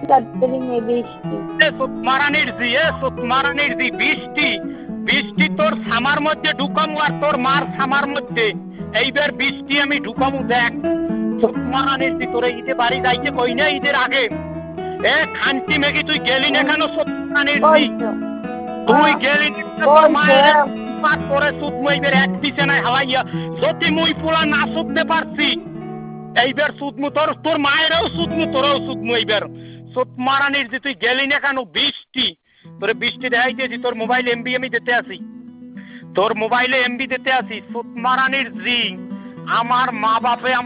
বৃষ্টি। বৃষ্টি তোর সামার মধ্যে ঢুকামু আর তোর মার সামার মধ্যে। এইবার বৃষ্টি আমি ঢুকামু দেখ। মারানির দি তোরে ঈদে বাড়ি যাইতে কই না ঈদের আগে। খান্তি মেঘি তুই গেলি না কেন? মারানির দি তুই গেলি তোর মায়ের তোরে সুদ মুইবের এক দিছে না হালাইয়া। যদি মুই পোলা না সুদতে পারছি এইবার সুদমু তোর মায়েরও সুদমু তোরও সুদমু এইবার। সুদ মারানির দি তুই গেলি না কেন? বৃষ্টি তোরে বৃষ্টি দেখাইতেছি, তোর মোবাইল এমবি আমি দিতে আসি, তোর মোবাইলে এমবি দিতে আসি। সুদ মারানির জি আমার মা বাপে